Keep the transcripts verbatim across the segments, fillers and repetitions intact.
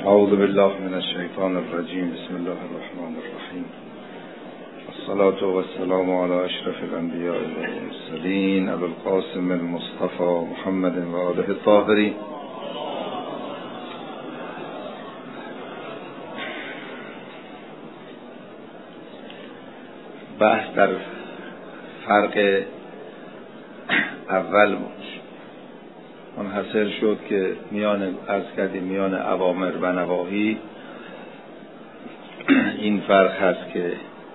اعوذ بالله من الشیطان الرجیم. بسم الله الرحمن الرحیم. الصلاة والسلام علی اشرف الانبیاء والمرسلین ابی القاسم المصطفى محمد و آله الطاهرین. بحث در فرق اول منحصر شد که میان عرض کردیم میان اوامر و نواهی این فرق هست که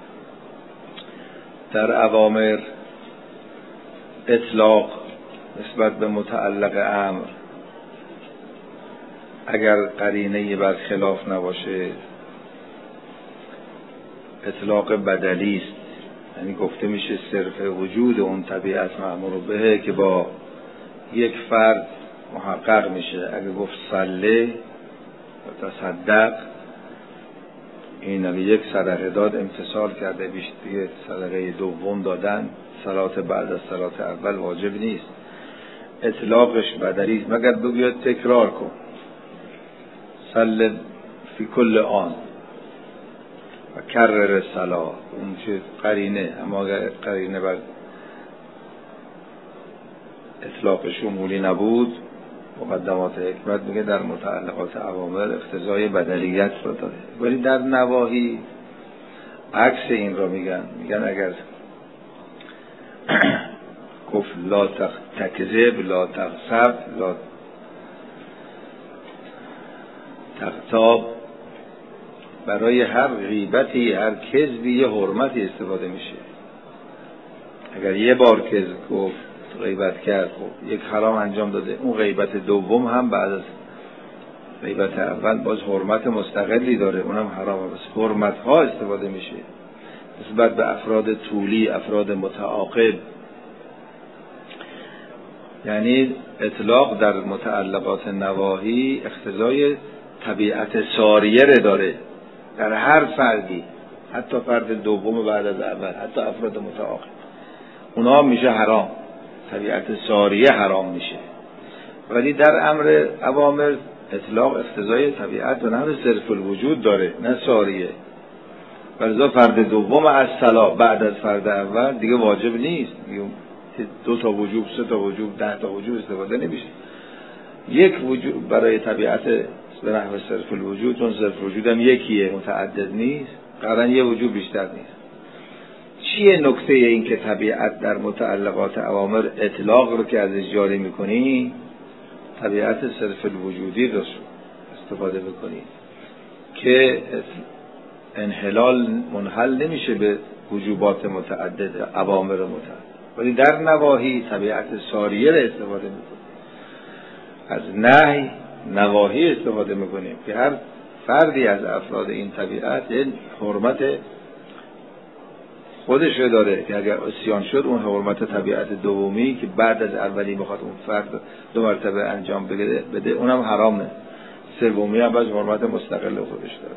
در اوامر اطلاق نسبت به متعلق امر اگر قرینه‌ای بر خلاف نباشه اطلاق بدلی است، یعنی گفته میشه صرف وجود اون طبیعت مأمور به که با یک فرد محقق میشه. اگه گفت صله و تصدق، این اگه یک صدقه داد امتثال کرده، بیشتر دیگه صدقه دوم دادن صلات بعد از صلات اول واجب نیست. اطلاقش بدلی است مگر بیاد تکرار کن صله فی کل آن و کرر صلا، اون چه قرینه. اما اگر قرینه بر اطلاق شمولی نبود، مقدمات حکمت میگه در متعلقات اوامر اقتضای بدلیت رو داره. ولی در نواهی عکس این رو میگن میگن اگر گفت لا تکذب، لا تغصب، لا تغتاب، برای هر غیبتی هر کذبی یه حرمتی استفاده میشه. اگر یه بار کذب گفت غیبت کرد، خب یک حرام انجام داده، اون غیبت دوم هم بعد از غیبت اول باز حرمت مستقلی داره، اونم حرامه. بس حرمت ها استفاده میشه نسبت به افراد طولی، افراد متعاقب. یعنی اطلاق در متعلقات نواهی اقتضای طبیعت ساریه رو داره در هر فردی، حتی فرد دوم بعد از اول، حتی افراد متعاقب، اونا میشه حرام، طبیعت ساریه حرام میشه. ولی در امر اوامر اطلاق اقتضای طبیعت و نه صرف الوجود داره، نه ساریه. ولذا فرد دوم از صلا بعد از فرد اول دیگه واجب نیست. دو تا وجوب، سه تا وجوب، ده تا وجوب استفاده نمیشه. یک وجوب برای طبیعت به نحو صرف الوجود، چون صرف الوجود هم یکیه، متعدد نیست، قرن یه وجوب بیشتر نیست. چیه نکته این که طبیعت در متعلقات اوامر اطلاق رو که ازش جاری میکنی طبیعت صرف الوجودی رو استفاده بکنی که انحلال منحل نمیشه به وجوبات متعدد، اوامر متعدد. ولی در نواهی طبیعت ساریه رو استفاده میکنی، از نهی نواهی استفاده میکنیم که هر فردی از افراد این طبیعت این حرمت خودش رو داره که اگر عصیان شد اون حرمت طبیعت دومی که بعد از اولی بخواد اون فرد دو مرتبه انجام بده, بده اونم حرامه. سومی هم باز حرمت مستقل خودش داره.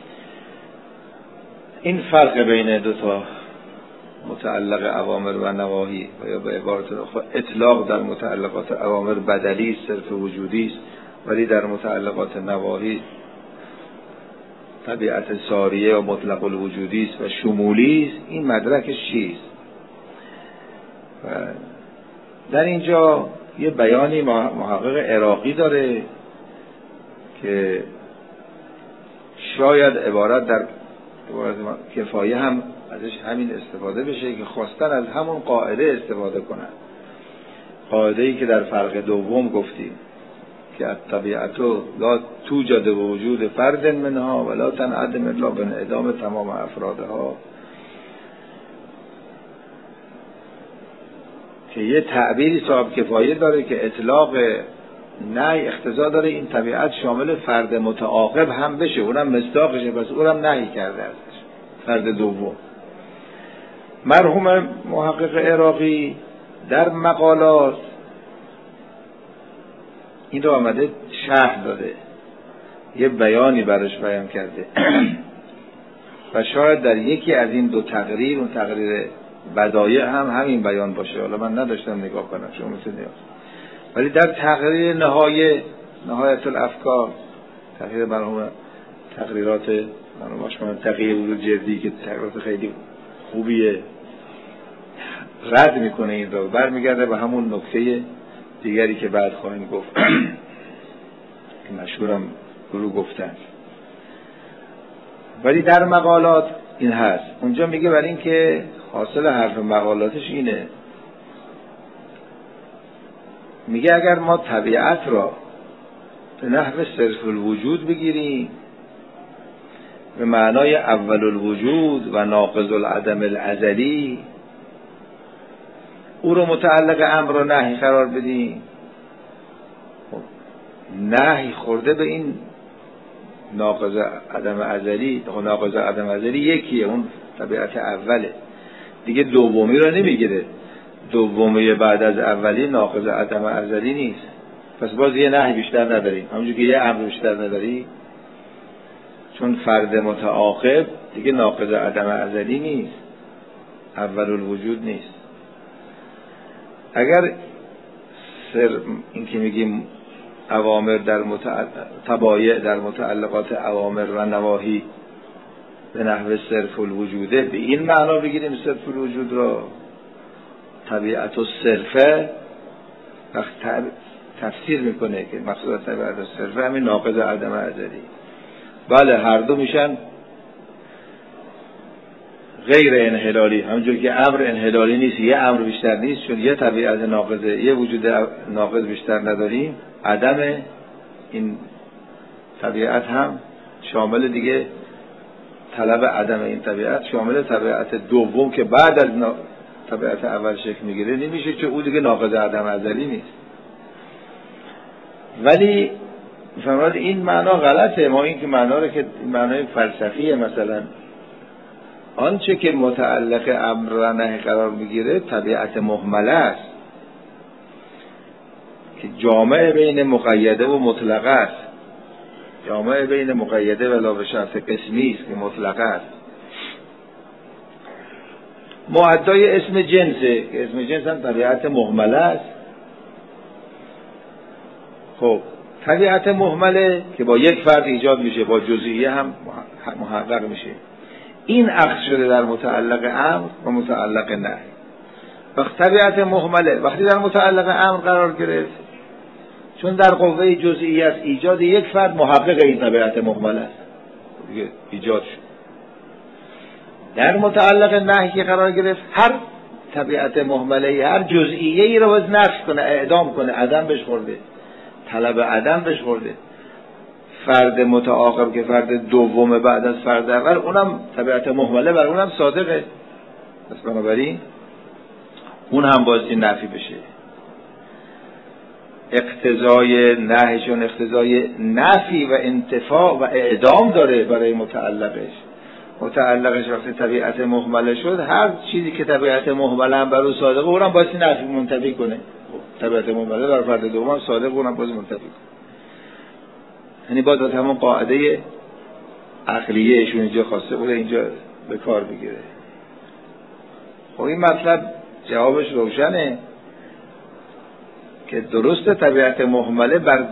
این فرق بین دو تا متعلق اوامر و نواهی، و یا به عبارت اخرى اطلاق در متعلقات اوامر بدلی صرف وجودی است، ولی در متعلقات نواهی طبیعت ساریه و مطلق الوجودی است و شمولی است. این مدرکش چیست؟ و در اینجا یه بیانی محقق عراقی داره که شاید عبارت در عبارت کفایه هم ازش همین استفاده بشه که خواستن از همون قاعده استفاده کنن، قاعده‌ای که در فرق دوم گفتیم که الطبیعتو لا توجد وجود فرد منها ولا تنعدم الا بانعدام تمام افرادها، که یه تعبیری صاحب کفایه داره که اطلاق نهی اقتضا داره این طبیعت شامل فرد متعاقب هم بشه، اونم مصداقشه، پس اونم نهی کرده ازش، فرد دوم. مرحوم محقق عراقی در مقالات این رو آمده شرح داده، یه بیانی برش بیان کرده و شاید در یکی از این دو تقریر، اون تقریر بدایع هم همین بیان باشه. حالا من نداشتم نگاه کنم، شما میتونید، ولی در تقریر نهایه نهایت الافکار، تقریر مرحوم تقریرات مرحوم آشمان تقیه بود جردی که تقریرات خیلی خوبیه، رد میکنه این رو، برمیگرده به همون نکته دیگری که بعد خواهیم گفت که مشهورم گروه گفتن. ولی در مقالات این هست، اونجا میگه برای این که حاصل حرف مقالاتش اینه، میگه اگر ما طبیعت را به نحو صرف الوجود بگیریم، به معنای اول الوجود و ناقض العدم الازلی، او رو متعلق امر و نهی قرار بدیم، نهی خورده به این ناقض عدم ازلی. ناقض عدم ازلی یکیه، اون طبیعت اوله دیگه، دومی رو نمیگیره. دومی بعد از اولی ناقض عدم ازلی نیست، پس باز یه نهی بیشتر نداریم، همونجور که یه امر بیشتر نداری، چون فرد متعاقب دیگه ناقض عدم ازلی نیست، اول الوجود نیست. اگر سر این که میگیم اوامر در متعلق تبایع در متعلقات اوامر و نواهی به نحو صرف الوجوده، به این معنا بگیریم صرف الوجود را، طبیعت و صرفه، وقت تفسیر میکنه که مقصود طبیعت و صرفه همین ناقض عدم ازلی. بله هر دو میشن غیر انحلالی، همونجور که امر انحلالی نیست، یه امر بیشتر نیست، چون یه طبیعت ناقضه، یه وجود ناقض بیشتر نداریم. عدم این طبیعت هم شامل دیگه طلب عدم این طبیعت شامل طبیعت دوم که بعد از طبیعت اول شکل میگیره نمیشه، چون او دیگه ناقض عدم ازلی نیست. ولی فرمود این معنا غلطه، ما این که معنا رو که معنای فلسفیه، مثلا آنچه که متعلق امر و نهی قرار میگیره طبیعت مهمله است که جامع بین مقیده و مطلقه است، جامع بین مقیده و لا به شرط قسمی است که مطلقه است. معدای اسم جنسه که اسم جنس هم طبیعت مهمله است. خب طبیعت مهمله که با یک فرد ایجاد میشه، با جزئیه هم محقق میشه، این عکس شده در متعلق امر و متعلق نهی. وقت طبیعت مهمله وقتی در متعلق امر قرار گرفت، چون در قوه جزئیه است، ایجاد یک فرد محقق این طبیعت مهمله است، دیگه ایجاد شد. در متعلق نهی که قرار گرفت، هر طبیعت مهمله هر جزئیه ای رو باز نفی کنه، اعدام کنه، عدم بهش خورده، طلب عدم بهش خورده. فرد متعاقب که فرد دوم بعد از فرد اول، اونم طبیعت مهمله بر اونم صادقه، پس بنابراین اون هم بازی نفی بشه. اقتضای نهیشون اقتضای نفی و انتفاع و اعدام داره برای متعلقش. متعلقش وقتی طبیعت مهمله شد، هر چیزی که طبیعت مهمله هم بر اون صادقه، اونم بازی نفی منتفی کنه. طبیعت مهمله بر فرد دوم صادق، اونم بازی منتفی کنه. یعنی باید همون قاعده عقلیه ایشون اینجا خواسته بوده اینجا به کار بگیره. خب این مطلب جوابش روشنه که درست طبیعت مهمله بر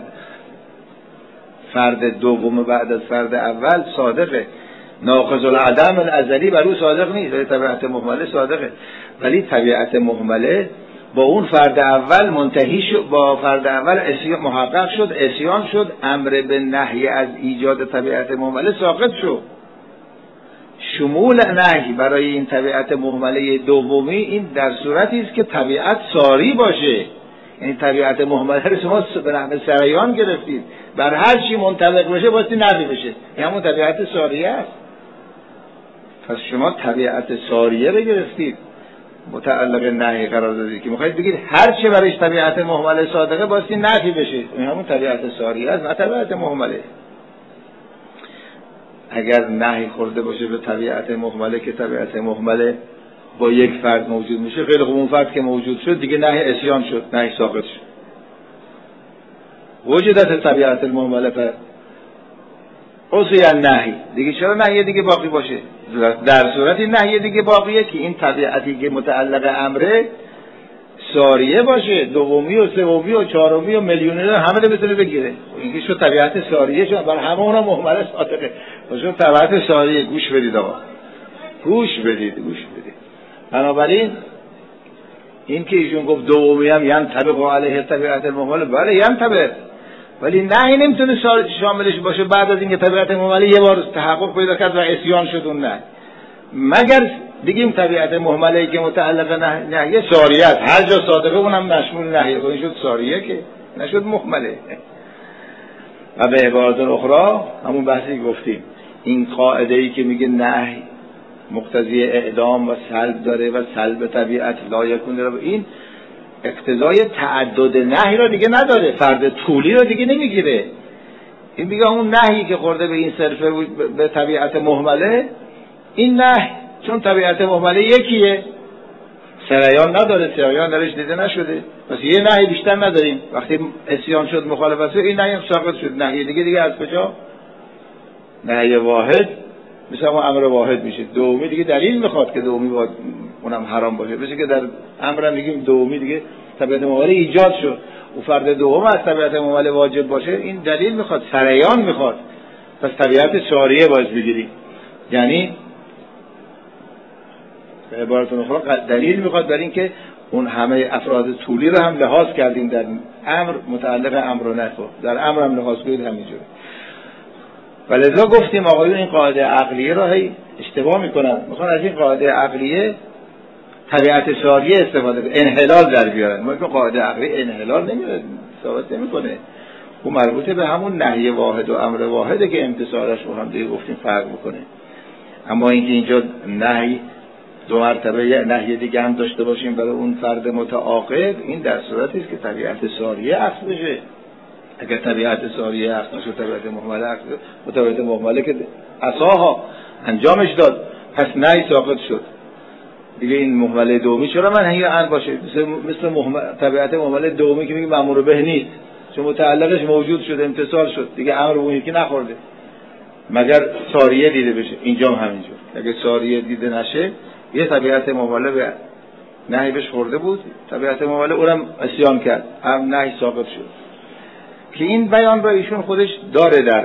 فرد دوم بعد از فرد اول صادقه، ناقض العدم الازلی بر او صادق نیست، ولی طبیعت مهمله صادقه. ولی طبیعت مهمله با اون فرد اول منتهی شد، با فرد اول اسیان محقق شد، اسیان شد، امر به نهی از ایجاد طبیعت مهمله ساقط شد. شمول نهی برای این طبیعت مهمله دومی این در صورتی است که طبیعت ساری باشه، یعنی طبیعت مهمله رو شما به نحو سریان گرفتید، بر هر چی منطبق بشه باید نفی بشه، این همون طبیعت ساریه است. پس شما طبیعت ساریه رو گرفتید، متعلق نهی قرار دادید که میخواید بگید هر چه برایش طبیعت مهمله صادقه باستی نفی بشه، این همون طبیعت ساریه است، نه طبیعت مهمله. اگر نهی خورده باشه به طبیعت مهمله که طبیعت مهمله با یک فرد موجود میشه، خیلی خوب، اون فرد که موجود شد دیگه نهی اسیان شد، نهی ساقط شد. وجودت طبیعت المهمله پر اصلا نهی دیگه، چرا نهی دیگه باقی باشه؟ در صورتی نهی دیگه باقیه که این طبیعتی که متعلق امره ساریه باشه، دومی و سومی و چهارمی و میلیونی رو همه رو بتونه بگیره. اینکه شو طبیعت ساریه شد، برای همه اونها مهمل صادقه. شو طبیعت ساریه. گوش بدید آقا، گوش بدید گوش بدید بنابراین این که ایشون گفت دومی هم ینطبق علیه طبیعت مهمل، بله ینطبق، ولی نه این نمیتونه شاملش باشه بعد از اینکه طبیعت مهمل یه بار تحقق پیدا کرد و عصیان شد اون نه، مگر بگیم طبیعت مهمله که متعلق نهیه ساریه است، هر جا صادقه اونم مشمول نهیه کنه شد ساریه که نشد مهمله. و به عبارت اخرى همون بحثی گفتیم، این قاعده ای که میگه نهی مقتضی اعدام و سلب داره و سلب طبیعت لا یکون داره، این اقتضای تعدد نهی رو دیگه نداره، فرد طولی رو دیگه نمیگیره. این میگه اون نهی که خورده به این صرفه به طبیعت مهمله، این نهی چون طبیعت مهمله یکیه، سریان نداره، سریان درش دیده نشده، پس یه نهی بیشتر نداریم. وقتی عصیان شد مخالفت این نهی هم ساقط شد. نهی دیگه دیگه از کجا؟ نهی واحد مثل اون امر واحد میشه. دومی دیگه دلیل میخواد که دومی باید اونم حرام باشه، مثل که در امر هم میگیم دومی دیگه طبیعت مهمله ایجاد شد و فرد دوم از طبیعت مهمله واجب باشه، این دلیل میخواد، سریان میخواد. پس طبیعت ساریه باید بگیریم، یعنی به عبارت اخرى دلیل میخواد برای اینکه اون همه افراد طولی رو هم لحاظ کردیم در امر متعلق امر و نهی، در امر هم لحاظ کنید همینجوری. ولذا گفتیم آقایون این قاعده عقلیه رو هی اشتباه میکنن، میخوان از این قاعده عقلیه طبیعت ساریه استفاده کنن، انحلال در بیارن. ما که قاعده عقلی انحلال نمیاد، ثابت نمیکنه، اون مربوطه به همون نهی واحد و امر واحده که امتصالش رو هم دیگه گفتیم فرق میکنه. اما اینکه اینجا نهی دو مرتبه یه نهی دیگه هم داشته باشیم برای اون فرد متعاقب، این در صورتی است که طبیعت ساریه اخذ بشه. اگر طبیعت ساریه اخذ نشه، طبیعت مهمله اخذ، طبیعت مهمله که عصاها انجامش داد، پس نهی ساقط شد دیگه. این مهمله دومی چرا منهی عن باشه؟ مثل مثل مهمل... طبیعت مهمله دومی که میگه مأمور به نیست، چون متعلقش موجود شده، امتصال شد دیگه، امر به اون یکی نخورده مگر ساریه دیده بشه. اینجا هم همینجور، اگه ساریه دیده نشه یه طبیعت مهمله به نهی بهش خورده بود، طبیعت مهمله اونم عصیان کرد، هم نهی ساقط شد. که این بیان را ایشون خودش داره در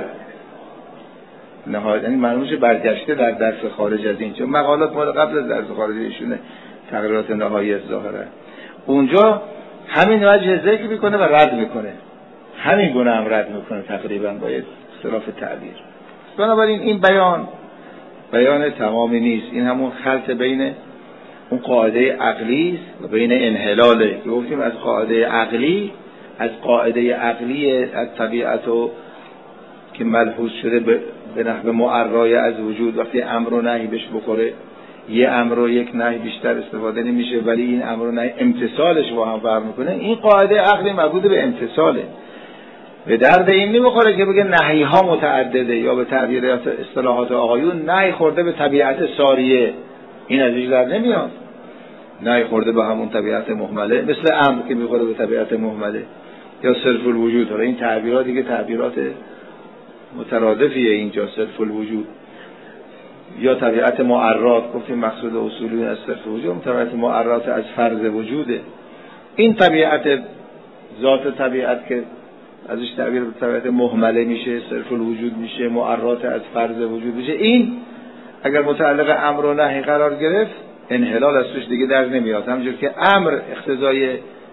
نهایت، یعنی معلومش برگشته در درس خارج از این، چون مقالات مال قبل از درس خارج ایشونه، تقریرات نهایی ظاهره، اونجا همین وجه ذکر میکنه و رد میکنه، همین گونه هم رد میکنه تقریبا با اختلاف تعبیر. بنابراین این بیان بیان تمامی نیست، این همون خلط بین اون قاعده عقلی و بین انحلاله که گفتیم از قاعده عقلی از قاعده عقلی از طبیعت و که ملحوظ شده به نحو معرای از وجود، وقتی امر و نهی بهش بخوره یه امر و یک نهی بیشتر استفاده نمیشه، ولی این امر و نهی امتصالش با هم فرق میکنه. این قاعده عقلی مربوط به امتصاله، به درد این نمیخوره که بگه نهی ها متعدده، یا به تعبیر اصطلاحات آقایون نهی خورده به طبیعت ساریه، این ازش در نمیاد. نهی خورده به همون طبیعت مهمله، مثل امر که میخوره به طبیعت مهمله، یا صرف الوجود. حالا این تعبیرات دیگه تعبیرات مترادفیه اینجا، صرف الوجود یا طبیعت معرات، گفتیم مقصود اصولی از صرف الوجود طبیعت معرات از فرض وجوده. این طبیعت ذات طبیعت که ازش تعبیر به طبیعت مهمله میشه، صرف الوجود میشه، معرات از فرض وجود میشه، این اگر متعلق امر و نهی قرار گرفت انحلال از توش دیگه در نمیاد. همونجور که امر اقتضای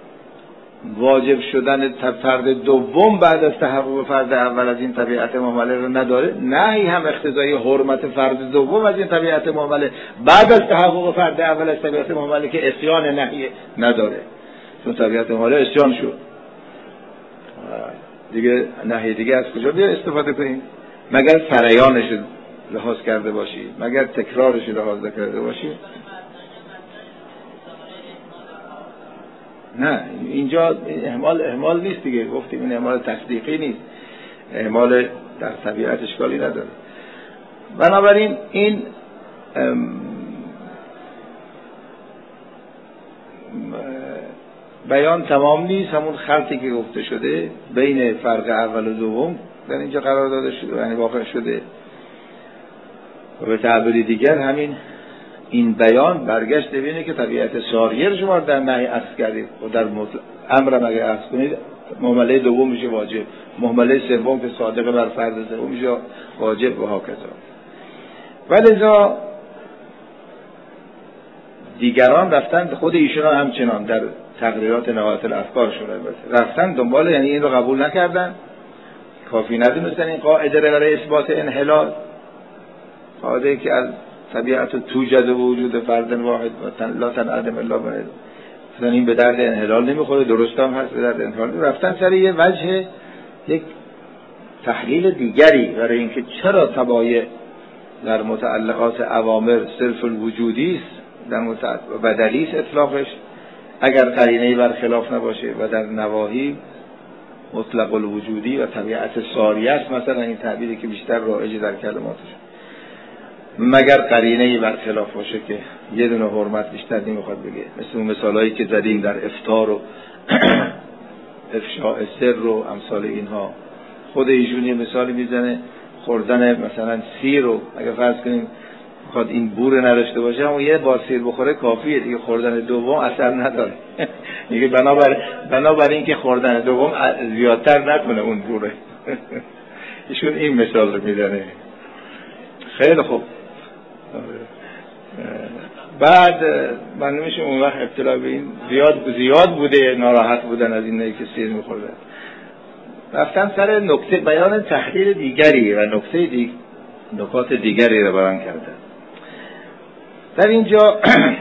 واجب شدن فرد دوم بعد از تحقق فرد اول از این طبیعت مهمله رو نداره، نهی هم اقتضای حرمت فرد دوم از این طبیعت مهمله بعد از تحقق فرد اول از طبیعت مهمله که عصیان نهی نداره، چون طبیعت مهمله عصیان شد دیگه، نهی دیگه از کجا بیا استفاده کنیم؟ مگر سریانش لحاظ کرده باشی، مگر تکرارش لحاظ کرده باشی. نه اینجا اهمال اهمال نیست دیگه، گفتیم این اهمال تصدیقی نیست، اهمال در طبیعت اشکالی نداره. بنابراین این بیان تمام نیست، همون خلطی که گفته شده بین فرق اول و دوم در اینجا قرار داده شده، یعنی واقع شده، و به تعبیر دیگر همین این بیان برگشت ببینه که طبیعت ساریه شما در نهی عکس کردید و در امر مگه عکس کنید معامله دوم میشه واجب، معامله سوم که صادق بر فرض سوم میشه واجب و هاکذا. ولذا دیگران رفتن خود ایشون همچنان در تقریرات نهایت الافکارشون رفتن دنبال، یعنی این رو قبول نکردن، کافی ندونستن این قاعده رو برای اثبات انحلال، قاعده که از طبیعت توجد و وجود فرد واحد و لا تنعدم الا واحد، مثلا این به درد انحلال نمیخوره، درست هم هست به درد انحلال. رفتن سر یه وجه یک تحلیل دیگری برای اینکه چرا تبایع در متعلقات اوامر صرف الوجودی است، در متعلق بدلی است اطلاقش اگر قرینه‌ای برخلاف نباشه، و در نواهی مطلق الوجودی و طبیعت ساریه است، مثلا این تعبیری که بیشتر رایجه در کلماتش، مگر قرینه‌ای برخلاف باشه که یه دونه حرمت بیشتر نمیخواد بگه، مثل اون مثالایی که زدیم در افطار و افشاء سر و امثال اینها. خود ایشون یه مثالی میزنه خوردن مثلا سیر رو اگر فرض کنیم میخواد این بور نداشته باشه، اما یه بار سیر بخوره کافیه دیگه، خوردن دوم اثر نداره. میگه بنابر بنابر این که خوردن دوم زیادتر نکنه اون بوره. ایشون این مثال رو میزنه. خیلی خوب. بعد من نمیشه اون وقت ابتلا به این زیاد زیاد بوده ناراحت بودن از این که سیر میخوردن. رفتن سر نکته بیان تحلیل دیگری و نکته دیگ نکات دیگری رو بیان کردن. در اینجا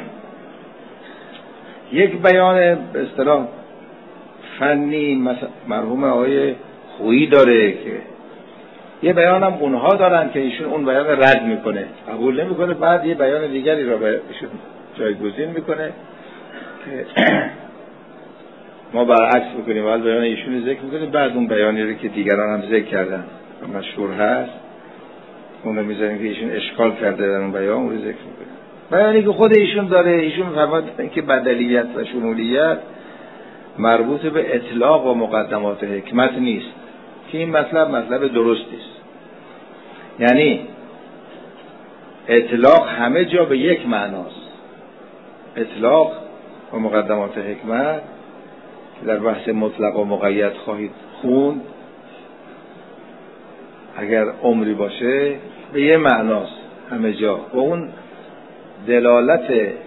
یک بیان به اصطلاح فنی مرحوم آقای خویی داره که یه بیان هم اونها دارن که ایشون اون بیان رد میکنه، قبول نمیکنه، بعد یه بیان دیگری رو به ایشون جایگزین میکنه که ما برعکس بکنیم، اول بیان ایشون رو ذکر میکنیم، بعد اون بیانی رو که دیگران هم ذکر کردن و مشهور هست اون رو میذاریم که ایشون اشکال کرده در اون بیان، اون رو ذکر میکنیم. بیانی که خود ایشون داره، ایشون فرمودن که بدلیت و شمولیت مربوط به اطلاق و مقدمات حکمت نیست، که این مطلب مطلب درستی است. یعنی اطلاق همه جا به یک معناست. اطلاق و مقدمات حکمت که در بحث مطلق و مقید خواهید خوند اگر عمری باشه به یک معناست همه جا، و اون دلالت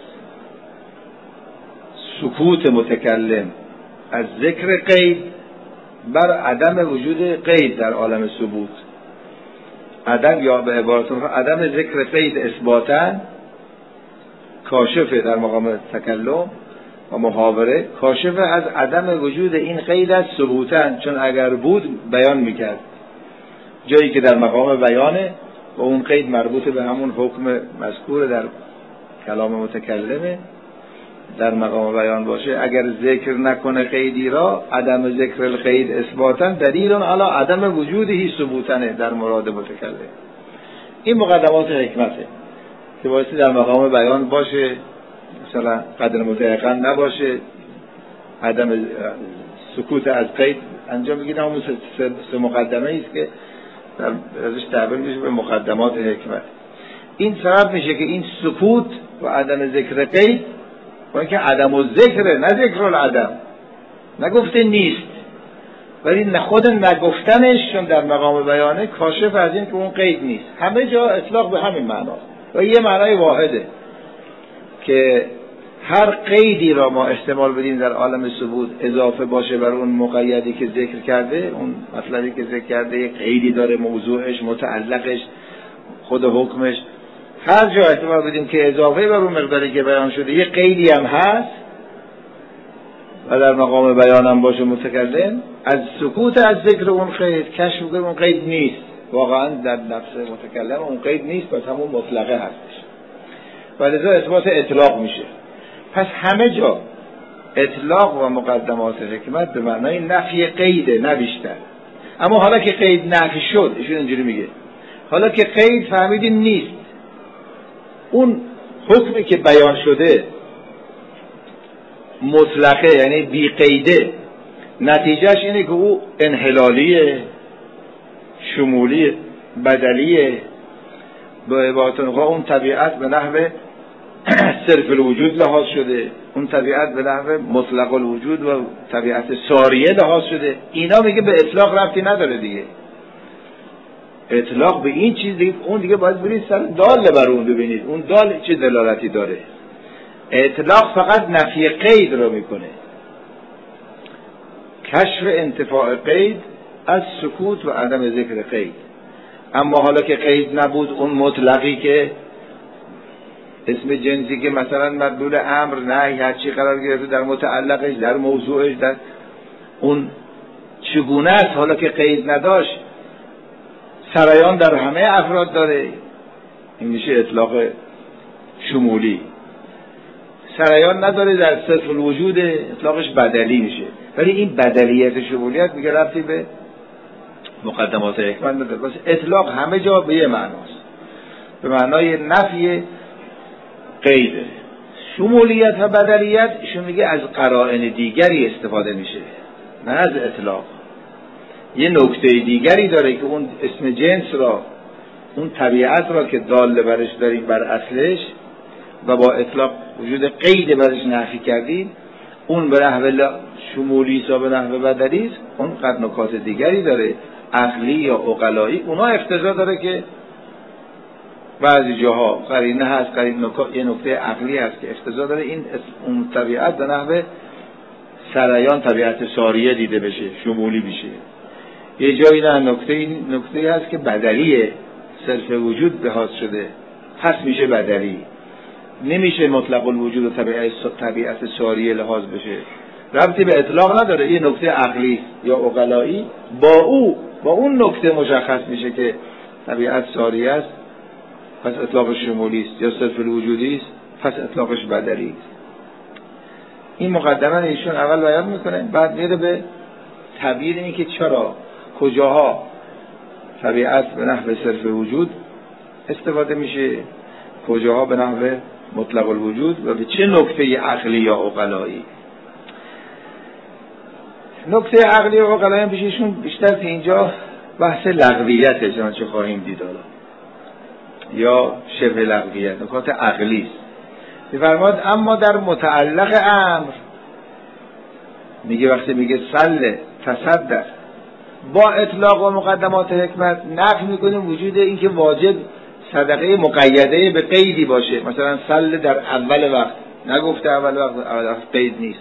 سکوت متکلم از ذکر قید بر عدم وجود قید در عالم ثبوت. عدم یا به عبارت اخرى عدم ذکر قید اثباتا کاشفه در مقام تکلم و محاوره، کاشفه از عدم وجود این قید از ثبوتا، چون اگر بود بیان میکرد. جایی که در مقام بیانه و اون قید مربوط به همون حکم مذکور در کلام متکلمه در مقام بیان باشه، اگر ذکر نکنه قیدی را، عدم ذکر القید اثباتا دلیل علی عدم وجودی ثبوتا در مراد متکلم. این مقدمات حکمته که باعث در مقام بیان باشه، مثلا قدر متيقن نباشه، عدم سکوت از قید انجام بگیره. همون سه مقدمه است که در ازش تعبیر میشه به مقدمات حکمت. این سبب میشه که این سکوت و عدم ذکر قید با اینکه عدم و ذکره، نه ذکر العدم، نگفته نیست، ولی خود نگفتنش چون در مقام بیانه کاشف از این که اون قید نیست. همه جا اطلاق به همین معناست و یه معنای واحده که هر قیدی را ما احتمال بدیم در عالم ثبوت اضافه باشه بر اون مقیدی که ذکر کرده، اون مطلبی که ذکر کرده یه قیدی داره، موضوعش، متعلقش، خود حکمش، هر جا احتمال بدیم که اضافه بر اون مقداری که بیان شده یه قیدی هم هست و در مقام بیان هم باشه متکلم، از سکوت از ذکر اون قید کشف کنه اون قید نیست، واقعا در نفس متکلم اون قید نیست، پس همون مطلقه هستش و لذا اثبات اطلاق میشه. پس همه جا اطلاق و مقدمات حکمت به معنای نفی قیده، نه بیشتر. اما حالا که قید نفی شد، ایشون اینجوری میگه حالا که قید فهمیدین نیست، اون حکمی که بیان شده مطلقه یعنی بی قیده، نتیجهش اینه که او انحلالیه، شمولیه، بدلیه، به عبارت اون طبیعت به نحو صرف الوجود لحاظ شده، اون طبیعت به نحو مطلق الوجود و طبیعت ساریه لحاظ شده. اینا میگه به اطلاق ربطی نداره دیگه. اطلاق به این چیز دیگه، اون دیگه باید برید سر دال بر اون ببینید اون دال چه دلالتی داره. اطلاق فقط نفی قید رو میکنه، کشف انتفاع قید از سکوت و عدم ذکر قید. اما حالا که قید نبود، اون مطلقی که اسم جنسی که مثلا مدلول امر نهی هر چی قرار گرفته در متعلقش، در موضوعش، در اون چگونه است حالا که قید نداشت، سرایان در همه افراد داره، این میشه اطلاق شمولی. سرایان نداره در صرف الوجود، اطلاقش بدلی میشه. ولی این بدلیت شمولیت میگه ربطی به مقدمات حکمت نداره. بس اطلاق همه جا به یه معناست، به معنای نفی قیده. شمولیت و بدلیت ایشون میگه از قرائن دیگری استفاده میشه، نه از اطلاق. یه نکته دیگری داره که اون اسم جنس را، اون طبیعت را که دال برش داریم بر اصلش و با اطلاق وجود قید برش نفی کردیم، اون به نحو شمولی و به نحو بدلی است. اون قد نکات دیگری داره، عقلی یا عقلایی. اونا اقتضا داره که بعضی جاها قرینه هست، قرینه یه نکته عقلی هست که اقتضا داره این اون طبیعت به نحو سرایان طبیعت ساریه دیده بشه، شمولی بشه. یه جایی نه نکته نکته هست که بدلیه، صرف وجود لحاظ شده، پس میشه بدلی، نمیشه مطلق الوجود و طبیعت طبیعت ساریه لحاظ بشه. ربطی به اطلاق نداره، یه نکته عقلی یا عقلایی با او با اون نکته مشخص میشه که طبیعت ساریه است، پس اطلاقش شمولی است، یا صرف الوجودی است، پس اطلاقش بدلی است. این مقدمه ایشون اول بیان میکنه، بعد میره به تعبیر این که چرا کجاها طبیعت به نحو صرف وجود استفاده میشه، کجاها به نحو مطلق الوجود و به چه نکته عقلی یا عقلایی. نکته عقلی و عقلایی هم پیششون بیشتر که اینجا بحث لغویته، چنانچه خواهیم دید حالا، یا شبه لغویت، نکات عقلی است. می‌فرماد اما در متعلق امر میگه وقتی میگه صل تصدق، با اطلاق و مقدمات حکمت نفی میکنیم وجود این که واجب صدقه مقیده به قیدی باشه. مثلا صل در اول وقت، نگفته اول وقت، اول وقت قید نیست.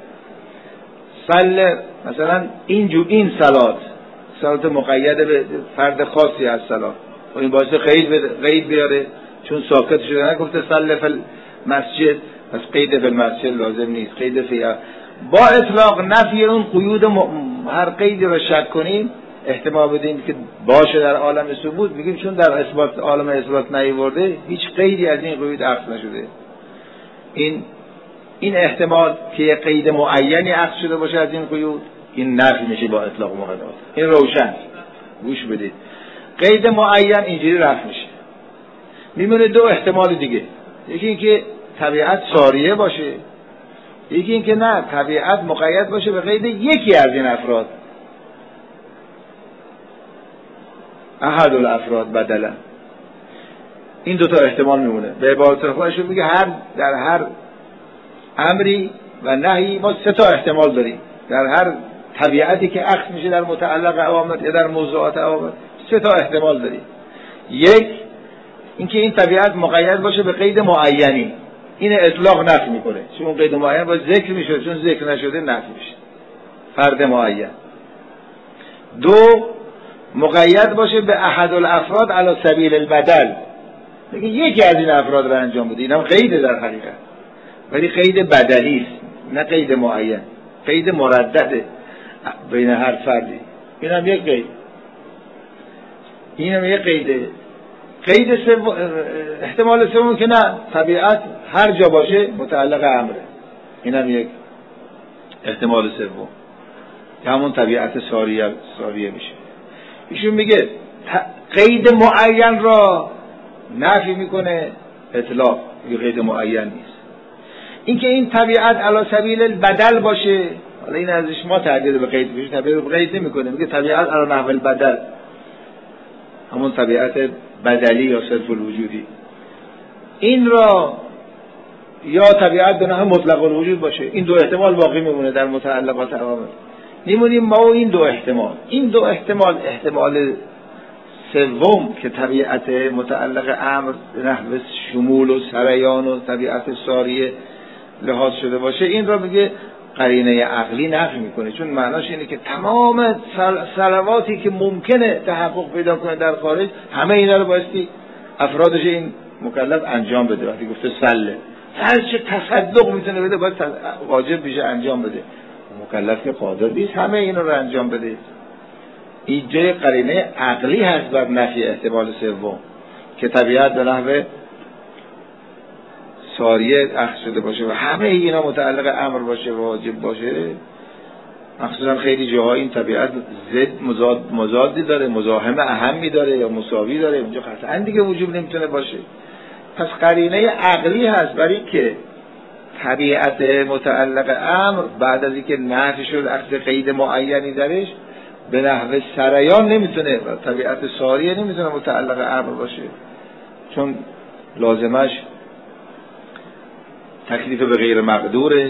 صل مثلا اینجور این صلات صلات مقیده به فرد خاصی از صلات، و این باعث قید قید بیاره، چون ساکت شده نگفته صل فی المسجد، پس قید فی المسجد لازم نیست، قید فی. با اطلاق نفی اون قیود م... هر قیدی رو شک کنیم، احتمال بدیم که باشه در عالم ثبوت، میگیم چون در اثبات عالم اثبات نیورده، هیچ قیدی از این قیود عقد نشده. این این احتمال که یه قید معینی عقد شده باشه از این قیود، این نفی میشه با اطلاق مقدمات. این روشن، گوش بدید. قید معین اینجوری رفع میشه. میمونه دو احتمال دیگه، یکی اینکه طبیعت ساریه باشه، یکی اینکه نه طبیعت مقید باشه به قید یکی از این افراد، احد الافراد بدلا. این دو تا احتمال میمونه. به عبارت خودشون میگه هر در هر امری و نهی ما سه تا احتمال داریم. در هر طبیعتی که عقد میشه در متعلق عوامت یا در موضوعات عوامت، سه تا احتمال داریم. یک، اینکه این طبیعت مقید باشه به قید معینی، این اطلاق نفی میکنه، چون اون قید معین باید ذکر میشه، چون ذکر نشده نفی میشه، فرد معین. دو، مقید باشه به احد الافراد علی سبیل البدل، میگه یکی از این افراد رو انجام بده، اینم قید در حقیقت، ولی قید بدلی است، نه قید معین، قید مردده بین هر فردی. اینم یک قید، اینم یک قیده. قید سوم، احتمال سوم که نه طبیعت هر جا باشه متعلق امره، اینم یک احتمال سوم که همون طبیعت ساریه ساریه میشه. ایشون میگه قید معین را نفی میکنه اطلاق، یه قید معین نیست. اینکه این طبیعت علی سبیل البدل باشه، حالا این ازش ما تعبیر به قید میشه، تعبیر به قید نمیکنه، میگه طبیعت علی نحو البدل، همون طبیعت بدلی یا صرف الوجودی. این را یا طبیعت به نحو مطلق الوجود باشه. این دو احتمال باقی میمونه در متعلقات عوامل. میمونیم ما و این دو احتمال. این دو احتمال، احتمال سوم که طبیعت متعلق امر به نحو شمول و سریان و طبیعت ساریه لحاظ شده باشه، این را میگه قرینه عقلی نفی میکنه، چون معناش اینه که تمام صلواتی که ممکنه تحقق پیدا کنه در خارج، همه اینا رو بایستی افرادش این مکلف انجام بده. وقتی گفته سله، هر چه تصدق میتونه بده باید واجب میشه انجام بده. مکلف که قادر نیست همه اینا رو انجام بده. این جای قرینه عقلی هست بر نفی احتمال سوم که طبیعت به نحو ساریه اخذ شده باشه و همه اینا متعلق امر باشه و واجب باشه. مخصوصا خیلی جاها این طبیعت ضد مضاد مضادی داره، مزاحم اهمی داره یا مساوی داره، اونجا قطعا دیگه وجوب نمیتونه باشه. پس قرینه عقلی هست برای که طبیعت متعلق امر بعد از اینکه نفی شد اخذ قید معینی درش به نحو سریان نمیتونه و طبیعت ساریه نمیتونه متعلق امر باشه، چون لازمش تکلیف به غیر مقدوره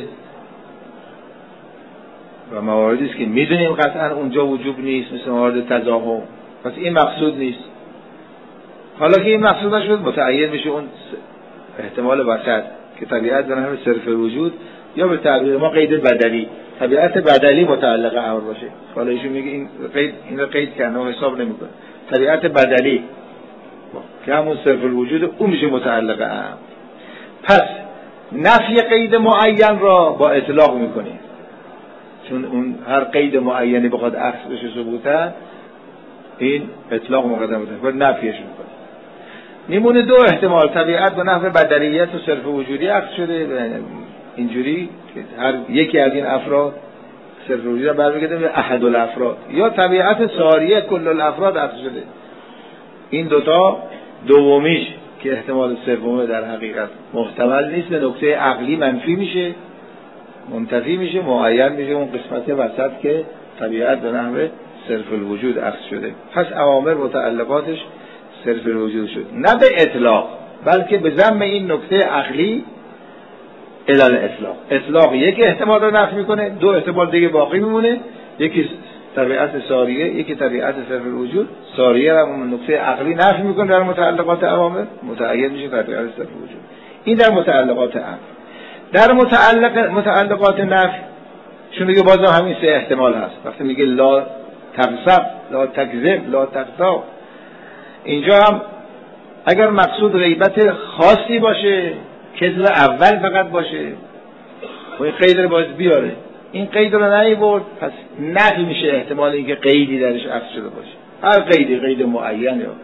و مواردی است که میدونیم قطعا اونجا وجوب نیست، مثل موارد تضاهم. پس این مقصود نیست. حالا که این مقصود نشد متعین میشه اون احتمال وسط که طبیعت به نحو صرف وجود یا به تعبیر ما قید بدلی، طبیعت بدلی متعلق امر باشه. حالا ایشون میگه این قید این رو قید کنه و حساب نمیکنه. طبیعت بدلی که همون صرف الوجود اون میشه متعلق امر. پس نفی قید معین را با اطلاق میکنیم، چون اون هر قید معینی بخواد عکس بشه ثبوتا، این اطلاق مقدم بوده باید نفیش میکنه. میمونه دو احتمال، طبیعت به نحو بدلیت و صرف وجودی عکس شده اینجوری که هر یکی از این افراد صرف وجودی را برمیگرده به احد الافراد، یا طبیعت ساریه کل الافراد عکس شده. این دوتا دومیش که احتمال سومه در حقیقت محتمل نیست، به نکته عقلی منفی میشه، منتفی میشه، معین میشه اون قسمت وسط که طبیعت به نحو صرف الوجود عکس شده. پس اوامر متعلقاتش صرف الوجود شد، نه به اطلاق بلکه به ضمن این نکته عقلی علل اطلاق. اطلاق یک احتمال رو نفی میکنه، دو احتمال دیگه باقی میمونه، یکی طبیعت ساریه یکی طبیعت صرف الوجود. ساریه رو اون نکته عقلی نفی میکنه در متعلقات اوامر، متعین میشه طبیعت صرف الوجود. این در متعلقات امر. در متعلق متعلقات نفی چون میگه بازم همین سه احتمال هست. وقتی میگه لا تغضب، لا تکذب، لا تغتاب، اینجا هم اگر مقصود غیبت خاصی باشه، کذب اول فقط باشه، و این قید رو باید بیاره. این قید رو نیاورد، پس نفی میشه احتمال اینکه قیدی درش عکس شده باشه. هر قیدی، قید معین یا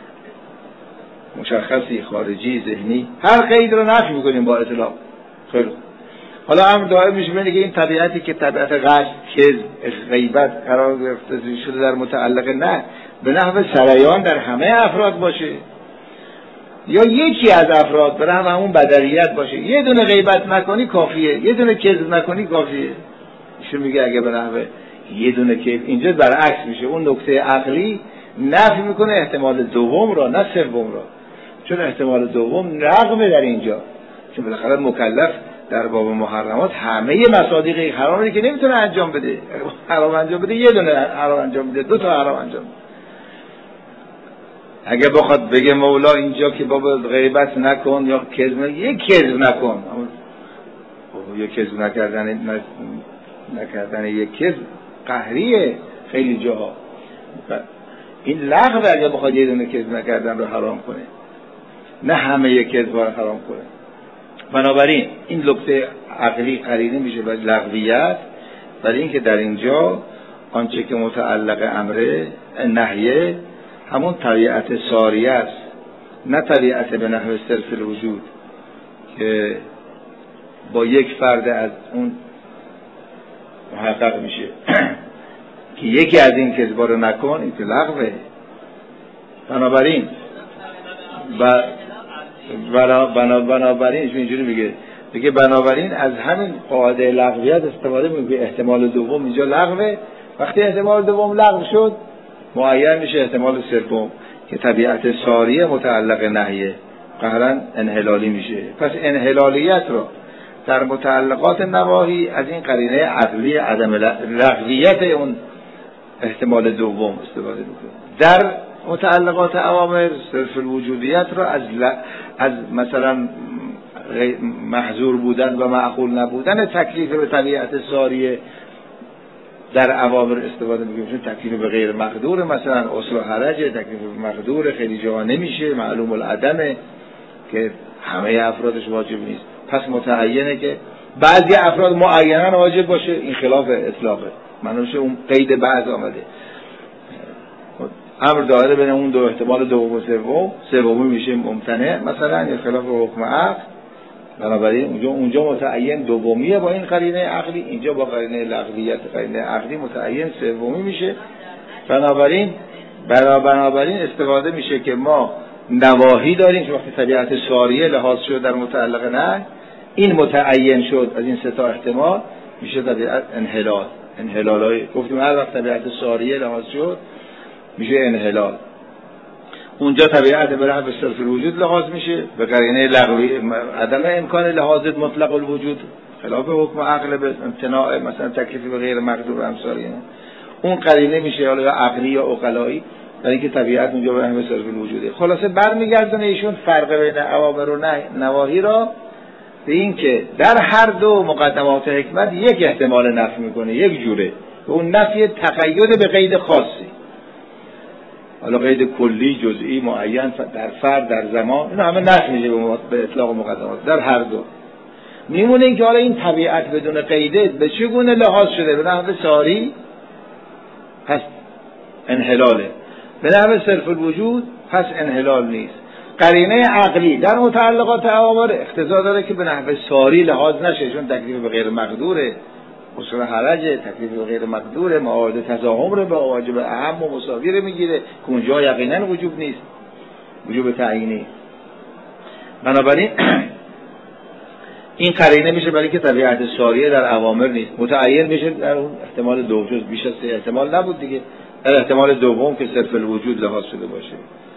مشخصی، خارجی، ذهنی، هر قید رو نفی میکنیم با اطلاق. خیلی حالا امر دائم میشه بینه که این طبیعتی که طبیعت قصد، کذب، غیبت قرار گرفته شده در متعلق نه به نحو سریان در همه افراد باشه، یا یکی از افراد به نحو همون بدلیت باشه. یه دونه غیبت نکنی کافیه، یه دونه کذب نکنی کافیه. ایشون میگه اگه به نحو یه دونه کذب، اینجا برعکس میشه، اون نکته عقلی نفی میکنه احتمال دوم را، نه سوم را، چون احتمال دوم رغم در اینجا، چون بالاخره مکلف در باب محرمات همه مصادیق حرامی که نمیتونه انجام بده، حرام انجام بده یه دونه حرام انجام بده، دو تا حرام انجام بده. اگه بخواد بگه مولا اینجا که بابا غیبت نکن یا کذب، یک کذب نکن، یک کذب نکردن نکردن یک کذب قهریه خیلی جاها. این لغو اگه بخواد یه دونه کذب نکردن رو حرام کنه، نه همه یک کذب رو حرام کنه. بنابراین این نکته عقلی قرینه میشه به لغویت، برای اینکه در اینجا آنچه که متعلق امره نهیه همون طبیعت ساریه است، نه طبیعت به نحو صرف الوجود که با یک فرد از اون محقق میشه که یکی از این کذبا رو نکن، این که لغوه. بنابراین و بنا بنابراین اینجوری میگه میگه بنابراین از همین قاعده لغویت استفاده میگه احتمال دوم اینجا لغوه. وقتی احتمال دوم لغو شد معین میشه احتمال سوم که طبیعت ساریه متعلق نهیه قهرن انحلالی میشه. پس انحلالیت رو در متعلقات نواهی از این قرینه عقلی عدم لغویت اون احتمال دوم استفاده میکنه. در متعلقات اوامر صرف الوجودیت رو از ل... از مثلا محظور بودن و معقول نبودن تکلیف به طبیعت ساریه در اوامر استفاده میکنیم. چون تکلیف به غیر مقدور، مثلا اصل و حرجه، تکلیف به مقدور خیلی جاها نمیشه، معلوم العدمه که همه افرادش واجب نیست. پس متعینه که بعضی افراد معینن واجب باشه، این خلاف اطلاقه، منوش اون قید بعض آمده. امر داره بین اون دو احتمال دوم و سوم، سومی میشه ممتنع مثلا، یا خلاف حکم عقل. بنابراین اونجا اونجا متعین دومیه با این قرینه عقلی، اینجا با قرینه لغویت قرینه عقلی متعین سومی میشه. بنابراین بنابراین استفاده میشه که ما نواهی داریم که وقتی طبیعت ساریه لحاظ شد در متعلق نه، این متعین شد از این سه تا احتمال، میشه طبیعت انحلال. انحلالای گفتیم هر وقت طبیعت ساریه لحاظ شد میشه انحلال. اونجا طبیعت به نحو صرف الوجود لحاظ میشه، به قرینه لغوی عدم امکان لحاظ مطلق الوجود خلاف حکم عقل به امتناع مثلا تکلیفی به غیر مقدور و امثال اینا، اون قرینه میشه حالا یا عقلی یا عقلایی، برای اینکه طبیعت اونجا به نحو صرف الوجوده. خلاصه برمیگردونه ایشون فرق بین اوامر و نواهی را به این که در هر دو مقدمات حکمت یک احتمال نفی میکنه، یک جوره، و اون نفی تقید به قید خاصی، حالا قید کلی، جزئی، معین، در فرد، در زمان، اینا همه نفی میشه به اطلاق مقدمات در هر دو. میمونه این که حالا این طبیعت بدون قیده به چگونه لحاظ شده؟ به نحو ساری پس انحلاله، به نحو صرف الوجود پس انحلال نیست. قرینه عقلی در متعلقات اوامر اقتضا داره که به نحو ساری لحاظ نشه، چون تکلیف به غیر مقدوره، اصول حرجه، تکلیف به غیر مقدوره، موارد تضاهم رو به واجب اهم و مساوی رو میگیره که اونجا یقینا وجوب نیست، وجوب تعیینی. بنابراین این قرینه میشه برای که طبیعت ساریه در اوامر نیست، متعین میشه در اون احتمال دو، جز بیش از سه احتمال نبود دیگه، در احتمال دوم که صرف الوجود لحاظ شده باشه.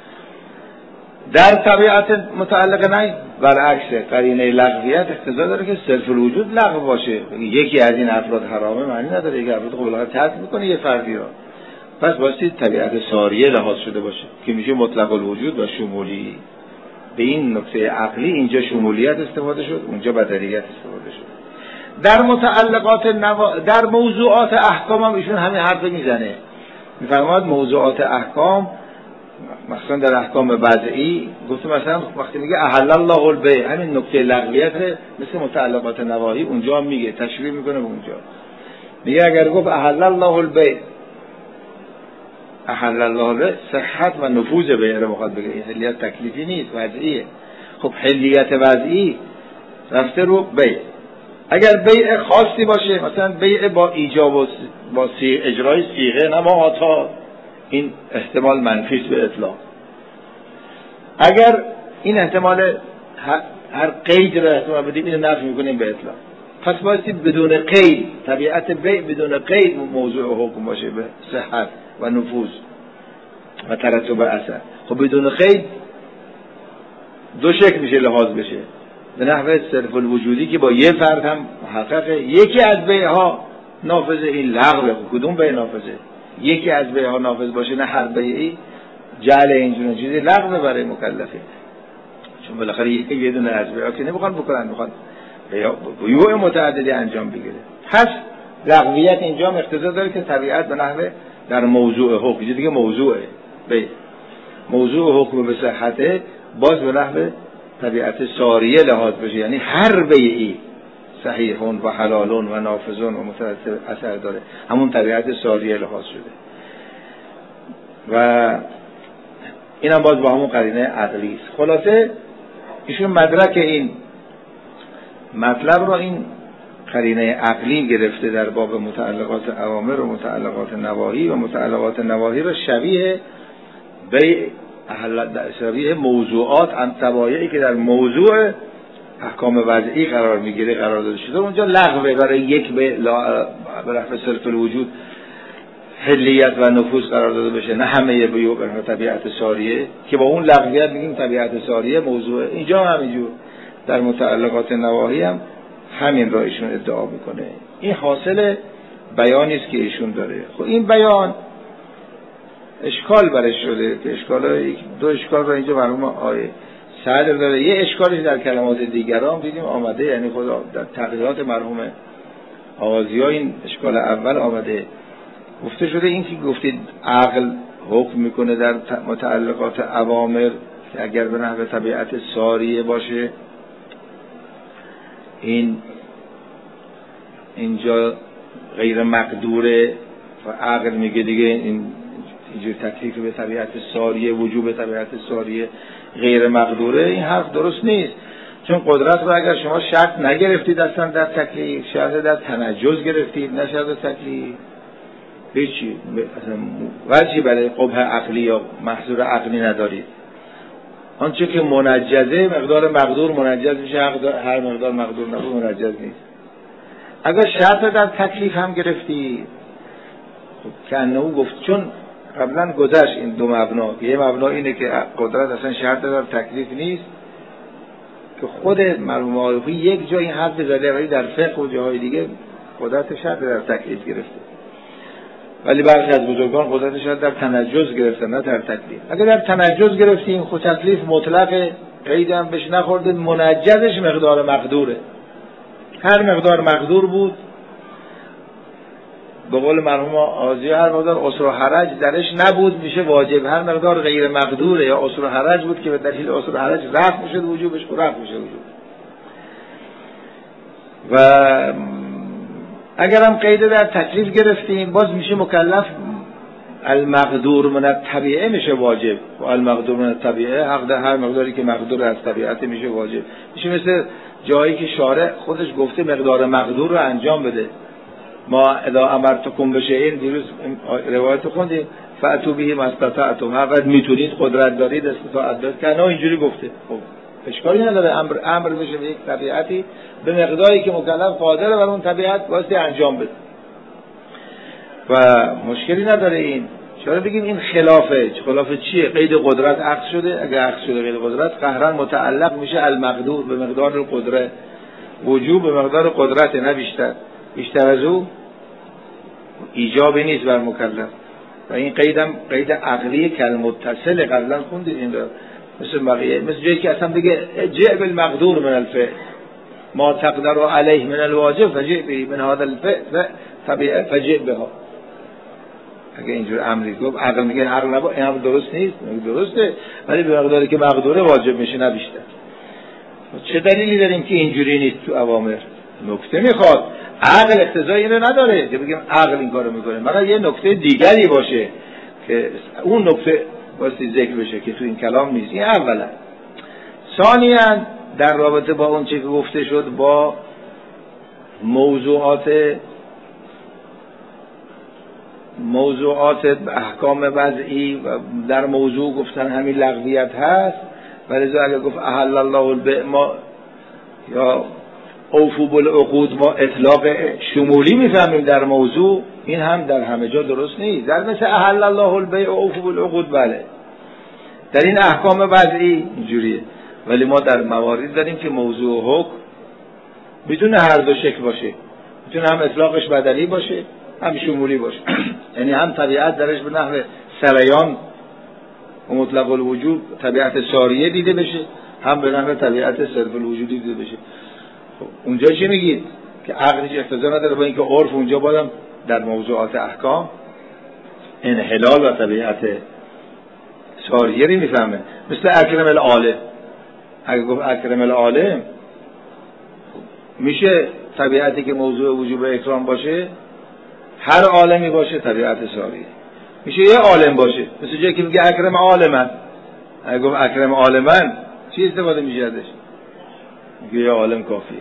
در طبیعت متعلق نه برعکس، قرینه لغویت اقتضا داره که صرف الوجود لغو باشه. یکی از این افراد حرامه معنی نداره، یکی افراد خب البته ترک میکنه یه فردی را، پس واسه طبیعت ساریه لحاظ شده باشه که میشه مطلق الوجود و شمولی. به این نکته عقلی اینجا شمولیت استفاده شد، اونجا بدلیت استفاده شد. در متعلقات نوا... در موضوعات احکام هم ایشون همین حرف میزنه، میفرماد موضوعات احکام مثلا در احکام وضعی گفته مثلا وقتی میگه احل الله البیع، همین نکته لغویت مثل متعلقات نواهی اونجا هم میگه، تشبیه میکنه به اونجا. میگه اگر گفت احل الله البیع، احل الله البیع صحت و نفوذ بیع رو میخواد بگه، این حلیت تکلیفی نیست، وضعیه. خب حلیت وضعی رفته رو بیع. اگر بیع خاصی باشه، مثلا بیع با ایجاب و با سی اجرای صیغه نماها، این احتمال منفی به اطلاق. اگر این احتمال هر قید را احتمال بدیم، اینو نفی میکنیم به اطلاق. پس بایستی بدون قید، طبیعت بیع بدون قید موضوع حکم باشه به صحت و نفوذ و ترتب اثر. خب بدون قید دو شکل میشه لحاظ بشه، به نحو صرف الوجودی که با یه فرد هم محققه، یکی از بیع ها نافذه، این لغوه. کدوم بیع نافذه؟ یکی از بیع ها نافذ باشه، نه هر بیعی. جعل اینجور چیزی لغوه برای مکلفه، چون بالاخره یه دونه از بیع ها که نمیخوان بکنن، میخوان بیوع متعددی انجام بگیره. پس لغویت اینجا اقتضا داره که طبیعت به نحو در موضوع حکم، دیگه موضوع بیع، موضوع حکم به صحته باز به نحو طبیعت ساریه لحاظ بشه، یعنی هر بیعی صحیحون و حلالون و نافذون و مترتب اثر داره، همون طبیعت ساریه لحاظ شده. و این هم باز با همون قرینه عقلی است. خلاصه ایشون مدرک این مطلب رو این قرینه عقلی گرفته در باب متعلقات اوامر و متعلقات نواهی، و متعلقات نواهی رو شبیه بیع شبیه موضوعات انطباعی که در موضوع احکام وضعی قرار میگیره قرار داده شده. اونجا لغوه برای یک به نحو صرف الوجود حلیت و نفوذ قرار داده بشه، نه همه بیو به طبیعت ساریه که با اون لغویت میگیم طبیعت ساریه موضوع. اینجا هم همینجور در متعلقات نواهی هم همین را ایشون ادعا میکنه. این حاصل بیانی است که ایشون داره. خب این بیان اشکال برش شده که اشکال دو اشکال را اینجا مرحوم آیه صدر داره. یه اشکالش در کلمات دیگران دیدیم آمده، یعنی خدا در تقریرات مرحوم آغازی ها این اشکال اول آمده. گفته شده این که گفتید عقل حکم میکنه در متعلقات اوامر که اگر به نحو طبیعت ساریه باشه، این اینجا غیر مقدوره و عقل میگه دیگه این اینجور تکلیف به طبیعت ساریه، وجوب طبیعت ساریه غیر مقدوره. این حرف درست نیست، چون قدرت رو اگر شما شرط نگرفتید اصلا در تکلیف، شرط در تنجز گرفتید نه شرط تکلیف، هیچی اصلا وجهی برای قبح عقلی یا محظور عقلی ندارید. آنچه که منجزه مقدار مقدور منجز میشه، هر مقدار مقدور نبود منجز نیست. اگر شرط در تکلیف هم گرفتید، خب که انه گفت، چون قبلا گذشت این دو مبنا، یه مبنا اینه که قدرت اصلا شرط در تکلیف نیست که خود مرحوم عارفی یک جا این حرف زده، ولی در فقه و جاهای دیگه قدرت شرط در تکلیف گرفته، ولی برخی از بزرگان قدرت شرط در تنجز گرفتن نه در تکلیف. اگر در تنجز گرفتیم خود تکلیف مطلق قید هم بهش نخورده، منجزش مقدار مقدوره، هر مقدار مقدور بود به قول مرحوم آغازی هر مقدار عسر و حرج درش نبود میشه واجب، هر مقدار غیر مقدوره یا عسر و حرج بود که به دلیل عسر و حرج رفع میشه وجوبش، رفع میشه وجوب. و اگر هم قید در تکلیف گرفتیم باز میشه مکلف المقدور من الطبیعه میشه واجب، و المقدور من الطبیعه حق در هر مقداری که مقدور از طبیعت میشه واجب. میشه مثل جایی که شارع خودش گفته مقدار مقدور رو انجام بده. ما اذا امرتکم بشیء، دیروز روایت خوندیم فاتوا به ما استطعتم، هر قدر میتونید قدرت دارید استطاعت دارید، که نه اینجوری گفته. خب اشکالی نداره امر امر بشه به یک طبیعتی به مقداری که مکلف قادر بر اون طبیعت واسه انجام بده و مشکلی نداره. این چرا بگیم این خلافه؟ خلافه چیه؟ قید قدرت عقد شده، اگه عقد شده قید قدرت قهرن متعلق میشه المقدور به مقدار القدره، وجوب به مقدار قدرت نه بیشتر، بیشتر از او ایجابی نیست بر مکلف. و این قیدم قید عقلی کل متصل قبلا خوندید این را، مثل بقیه، مثل جایی که اصلا بگه جئ بالمقدور من الفعل ما تقدر علیه من الواجب فجئ به من هذا الفعل طبیعه فجئ بها. اگه اینجور امری گفت عقل میگه عقل نبا، این هم درست نیست، درسته ولی به مقداری که مقدوره واجب میشه نه بیشتر. چه دلیلی داریم که اینجوری نیست تو اوامر؟ نکته میخواد، عقل اقتضای اینو نداره که بگیم عقل این کارو میکنه، مگر یه نکته دیگری باشه که اون نکته واسه ذکر بشه که تو این کلام نیست. این اولا. ثانیاً در رابطه با اون چه که گفته شد با موضوعات موضوعات احکام وضعی و در موضوع گفتن همین لغویت هست، ولی اگر گفت احل الله البیع ما یا اوفوا بالعقود ما اطلاق شمولی میفهمیم در موضوع، این هم در همه جا درست نیست. در مثل احل الله البیع و اوفوا بالعقود بله، در این احکام وضعی اینجوریه، ولی ما در موارد داریم که موضوع و حکم میتونه هر دو شکل باشه، میتونه هم اطلاقش بدلی باشه هم شمولی باشه یعنی هم طبیعت درش به نحو سریان و مطلق الوجود طبیعت ساریه دیده بشه، هم به نحو طبیعت صرف الوجودی دیده بشه. خب اونجا چی میگید؟ که عقلش اقتضا نداره، با اینکه عرف اونجا بادم در موضوعات احکام انحلال و طبیعت ساریه رو میفهمه. مثل اکرم العالم، اگه گفت اکرم العالم میشه طبیعتی که موضوع وجوب اکرام باشه، هر عالمی باشه طبیعت ساریه، میشه یه عالم باشه، مثل جایی که میگه اکرم عالمن، اگه گفت اکرم عالمن چی استفاده میشه ازش؟ میگه یه عالم کافیه.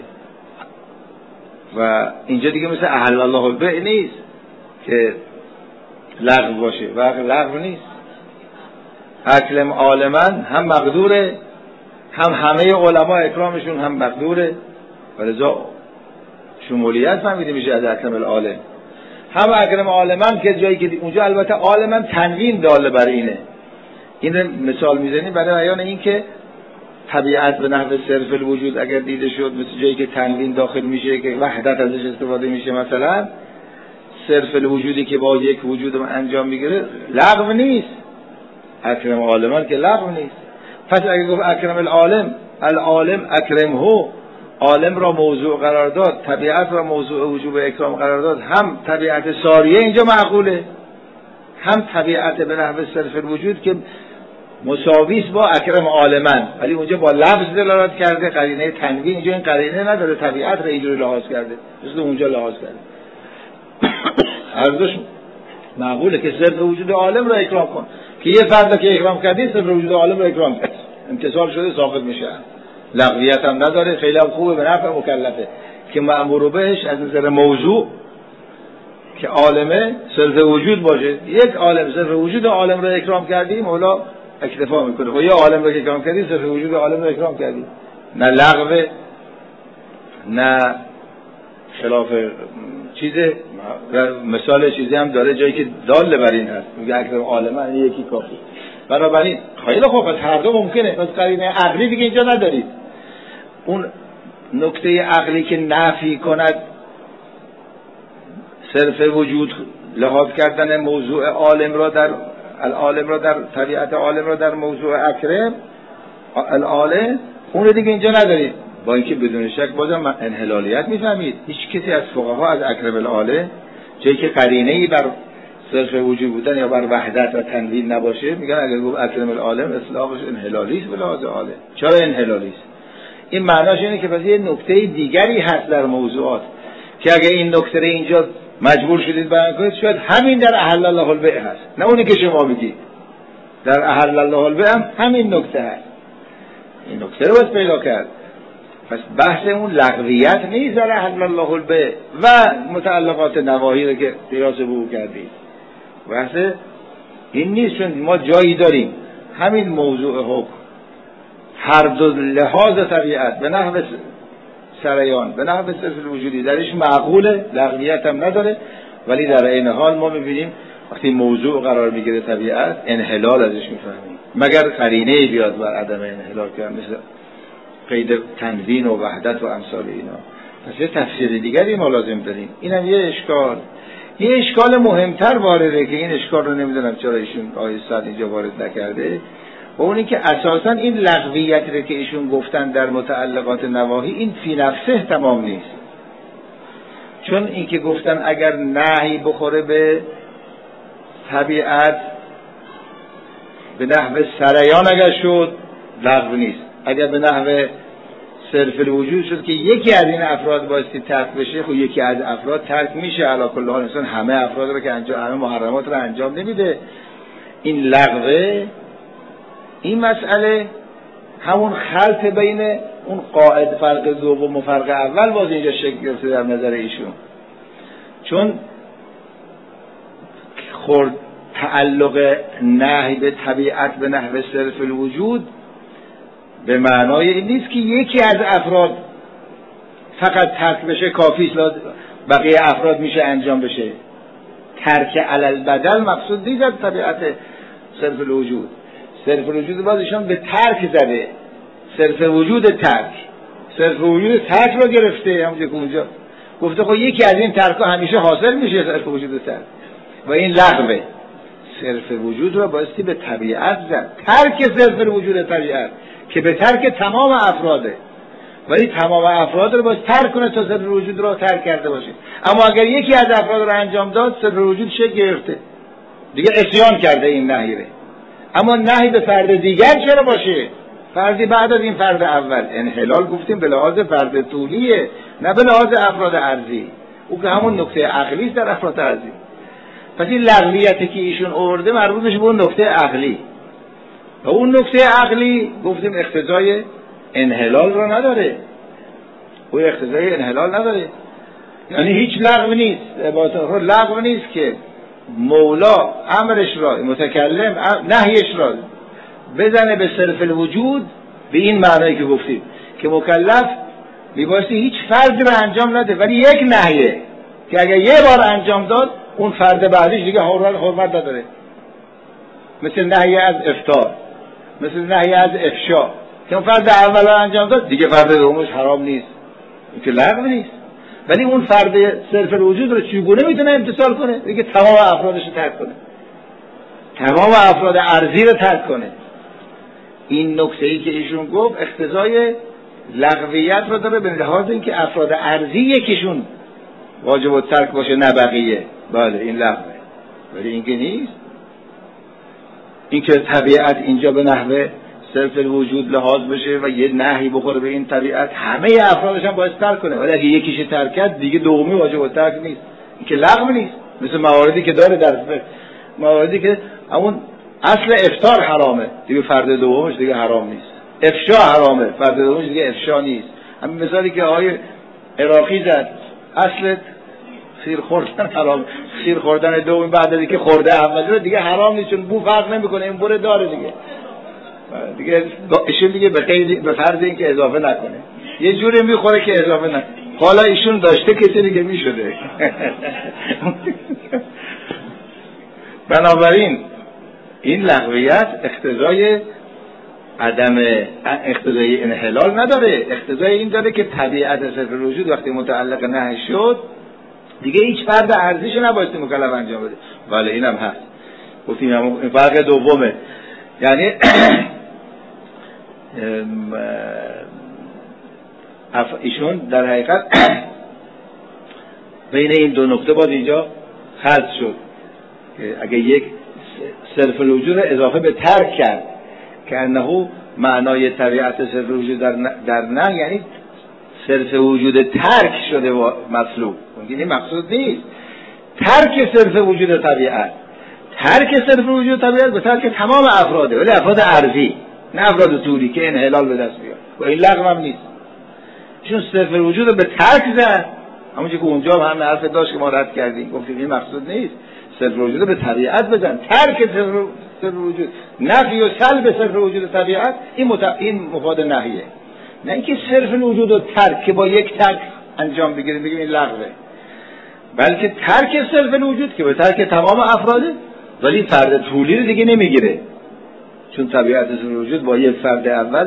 و اینجا دیگه مثل احل الله البیع نیست که لغو باشه، و لغو نیست. اکرم عالمن هم مقدوره، هم همه علما اکرامشون هم مقدوره، ولذا شمولیت فهمیده میشه از اکرم العالم. هم اکرم عالمن که جایی که اونجا البته عالمن تنوین داله بر اینه. این مثال میزنیم برای بیان این که طبیعت به نحو صرف الوجود اگر دیده شد مثل جایی که تنوین داخل میشه که وحدت ازش استفاده میشه، مثلا صرف الوجودی که با یک وجود انجام میگیره لغو نیست. اکرم عالمن که لغو نیست. پس اگر گفت اکرم العالم، العالم اکرمه، عالم را موضوع قرار داد، طبیعت را موضوع وجوب اکرام قرار داد، هم طبیعت ساریه اینجا معقوله، هم طبیعت به نحو صرف الوجود که مساویس با اکرم عالمن، ولی اونجا با لفظ دلالت کرده، قرینه تنوین. اینجا این قرینه نداره، طبیعت را اینجوری لحاظ کرده مثل اونجا لحاظ کرده. ارزش معقوله که صرف وجود عالم را اکرام کن، که یه فرد که اکرام کردی صرف وجود عالم را اکرام کرد، امتصال شده، ساقط میشه، لغویت هم نداره، خیلی هم خوبه، به نفع مکلفه که مأمور بهش از نظر موضوع که عالمه صرف وجود باشه. یک عالم صرف وجود عالم را اکرام کردی، مولا اکتفا میکنه. خب یه عالم را که اکرام کردی صرف وجود عالم را اکرام کردی، نه لغوه نه خلاف چیزه. مثال چیزی هم داره جایی که دال بر این هست، میگه اکرم عالمه یکی کافی. بنابراین خیلی خوب، پس هر دو ممکنه، پس قرینه عقلی دیگه اینجا ندارید. اون نکته عقلی که نفی کند صرف وجود لحاظ کردن موضوع عالم را در العالم را در طبیعت عالم را در موضوع اکرم العالم، اون رو دیگه اینجا ندارید. با اینکه بدون شک بازم انحلالیت میفهمید. هیچ کسی از فقها از اکرم العالم جایی که قرینه‌ای بر صرف وجود بودن یا بر وحدت و تنوین نباشه میگن اگر گفت اکرم العالم اصلاحش انحلالی است به لحاظ عالم. چرا انحلالی است؟ این معناش اینه که پس یه نکته دیگری هست در موضوعات که اگر این نکته اینجا مجبور شدید بیان کنید، شاید همین در احل الله البیع هست، نه اونی که شما میگید. در احل الله البیع هم همین نکته هست. این نکته رو باید پیدا کرد. پس بحث اون لغویت نیست در احل الله البیع و متعلقات نواهی رو که قیاس به او کردید. بحث این نیست، چون ما جایی داریم همین موضوع حکم هر دو لحاظ طبیعت به نحو سریان به نحو صرف وجودی درش معقوله، لغویت هم نداره، ولی در این حال ما میبینیم وقتی موضوع قرار میگیره طبیعت انحلال ازش میفهمیم، مگر قرینه بیاد بر عدم انحلال کردن، مثل قید تنوین و وحدت و امثال اینا. پس یه تفسیر دیگری ما لازم داریم. اینم یه اشکال. یه اشکال مهمتر وارده که این اشکال رو نمیدونم چرا ایشون آیه صد اینجا وارد نکرده، و اونی که اساسا این لغویت رو که ایشون گفتن در متعلقات نواهی این فی نفسه تمام نیست. چون این که گفتن اگر نهی بخوره به طبیعت به نحو سریان اگر شد لغو نیست، اگر به نحو صرف الوجود شد که یکی از این افراد بایستی ترک بشه، خب یکی از افراد ترک میشه. علی کل حال انسان همه افراد رو که انجام همه محرمات رو انجام نمیده. این لغوه، این مسئله همون خلط بین اون قاعد فرق دوم و فرق اول باز اینجا شکل گرفته در نظر ایشون، چون خورد تعلق نهی به طبیعت به نحو صرف الوجود به معنای این نیست که یکی از افراد فقط ترک بشه کافی است، بقیه افراد میشه انجام بشه. ترک علل بدل مقصود نیست از طبیعت صرف الوجود. صرف الوجود باز ایشان به ترک زده، صرف وجود ترک، صرف وجود ترک رو گرفته. همونجا که اونجا گفته خب یکی از این ترک ها همیشه حاصل میشه صرف وجود ترک، و این لغوه. صرف وجود رو بایستی به طبیعت زد، ترک صرف وجود طبیعت که به ترک تمام افراده، ولی تمام افراد رو باید ترک کنه تا صرف وجود رو ترک کرده باشه. اما اگر یکی از افراد رو انجام داد صرف وجود شکل گرفته، دیگه عصیان کرده این نهیه. اما نهی به فرد دیگر چرا باشه؟ فردی بعد از این فرد اول. انحلال گفتیم به لحاظ فرد طولیه، نه به لحاظ افراد ارضی. او که همون نکته عقلی است در افراد ارضی. پس این لغویتی که ایشون آورده مربوط میشه به اون نکته عقلی، و اون نکته عقلی گفتیم اقتضای انحلال رو نداره. او اقتضای انحلال نداره، یعنی هیچ لغو نیست. لغو نیست که مولا امرش را، متکلم نهیش را بزنه به صرف الوجود، به این معنایی که گفتیم که مکلف میبایستی هیچ فرضی رو انجام نده، ولی یک نهیه که اگر یه بار انجام داد اون فرد بعدیش دیگه حرمت حرمت نداره. مثل نهی از افطار، مثل نهی از افشا که اون فرد اول رو انجام داد دیگه فرد دومش حرام نیست، این که لغو نیست. ولی اون فرد صرف الوجود رو چگونه میتونه امتثال کنه؟ دیگه تمام افرادش رو ترک کنه، تمام افراد ارضی رو ترک کنه. این نکته ای که ایشون گفت اقتضای لغویت رو داره به لحاظ اینکه افراد ارضی یکیشون واجب الترک باشه نه بقیه. بله این لغوه، ولی این که نیست. این که طبیعت اینجا به نحوه صرف الوجود لحاظ بشه و یه نهی بخوره به این طبیعت، همه افرادش هم باید ترک کنه، ولی اگه یکیش ترک کرد دیگه دومی واجب الترک نیست. این که لغو نیست. مثل مواردی که داره در مواردی که همون اصل افطار حرامه دیگه فرد دومش دیگه حرام نیست، افشا حرامه فرد دومش دیگه افشا نیست. همین مثالی که آقای عراقی زد، اصل خیر خوردن حرام، خیر خوردن دوم بعد از اینکه خورده اولی رو دیگه حرام نیست چون بو فرق نمیکنه، این بوره داره دیگه دیگه ایشون دیگه به قید به فرض اینکه اضافه نکنه یه جوری میخوره که اضافه نکنه. حالا ایشون داشته کسی دیگه میشده. بنابراین این لغویت اقتضای عدم اقتضای انحلال نداره، اقتضای این داره که طبیعت صرف الوجود وقتی متعلق نهی شد دیگه هیچ فرد ارضیشو نبایستی مکلف انجام بده. بله اینم هست، گفتیم همون فرق دومه. یعنی ایشون در حقیقت بین این دو نکته باز اینجا خلط شد که اگه یک صرف الوجود رو اضافه به ترک کرد که انه معنای طبیعت صرف الوجود در در نه یعنی صرف وجود ترک شده و مطلوب، این مقصود نیست. ترک صرف وجود طبیعت، ترک صرف وجود طبیعت به ترک تمام افراده، ولی افراد ارضی نه افراد طولی که انحلال به دست بیاد و این لغو هم نیست. چون صرف وجود رو به ترک زد، همونجوری که اونجا هم همه حرف داشت که ما رد کردیم، گفتیم این مقصود نیست. صرف وجود رو به طبیعت بزن، ترک صرف وجود، نفی و سلب صرف وجود طبیعت، این مت... این مفاد نهیه. نه اینکه صرف الوجود و ترک که با یک ترک انجام بگیریم بگیم این لغوه، بلکه ترک صرف الوجود که به ترک تمام افراده، ولی فرد طولی رو دیگه نمیگیره چون طبیعت صرف الوجود با یک فرد اول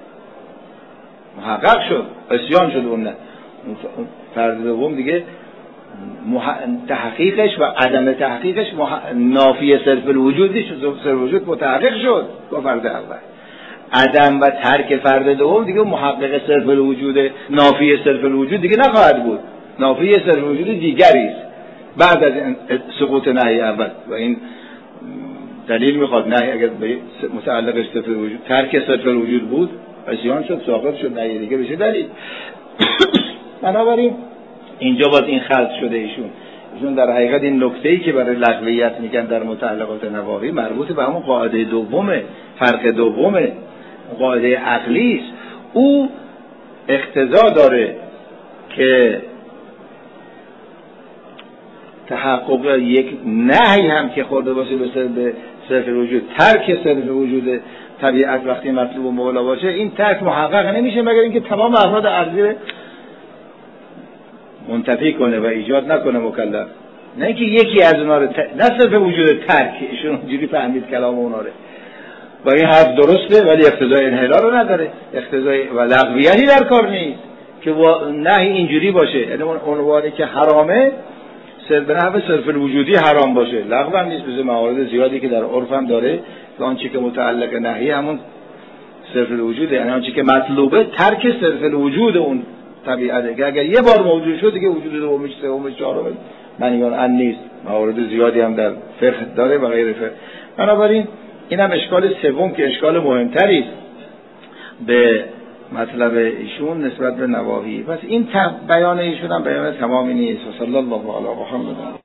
محقق شد، عصیان شد. اون نه اون فرد دوم دیگه مح... تحقیقش و عدم تحقیقش مح... نافی صرف الوجود نیست، صرف الوجود متحقق شد با فرد اول. عدم و ترک فرد دوم دیگه محقق صرف الوجود، نافی صرف الوجود دیگه نخواهد بود، نافی صرف الوجود دیگری است بعد از سقوط نهی اول. و این دلیل میخواد نهی اگر متعلق صرف الوجود ترک صرف الوجود بود عصیان شد، ساقط شد، نهی دیگه بشه دلیل. بنابراین اینجا باز این خلط شده. ایشون ایشون در حقیقت این نکته‌ای که برای لغویت میگن در متعلقات نواهی مربوط به همون قاعده دومه، فرق دومه، قاعده عقلی است. او اقتضا داره که تحقق یک نهی هم که خورده باشه به صرف الوجود، ترک صرف الوجود طبیعت وقتی مطلوب و مولا باشه، این ترک محقق نمیشه مگر اینکه تمام افراد ارضی منتفی کنه و ایجاد نکنه مکلف. نه اینکه یکی از اونا رو ت... نه صرف وجود ترک، ایشون اونجوری فهمید کلام اونا رو و این حرف درسته ولی اقتضای انحلال رو نداره، اقتضای و لغویتی در کار نیست که نهی اینجوری باشه. یعنی اون عنوانی که حرامه صرف به نحو صرف الوجودی حرام باشه، لغو هم نیست. مثل موارد زیادی که در عرف هم داره که آنچه که متعلق نهی همون صرف الوجوده، یعنی آنچه که مطلوبه ترک صرف الوجود اون طبیعته که اگر یه بار موجود شد دیگه وجود دومش سومش چهارمش منیان ان نیست. موارد زیادی هم در فقه داره و غیر فقه. بنابراین این هم اشکال سوم که اشکال مهمتری است به مطلب ایشون نسبت به نواهی. پس این بیان ایشون هم بیان تمامی نیست. صلی الله علی محمد.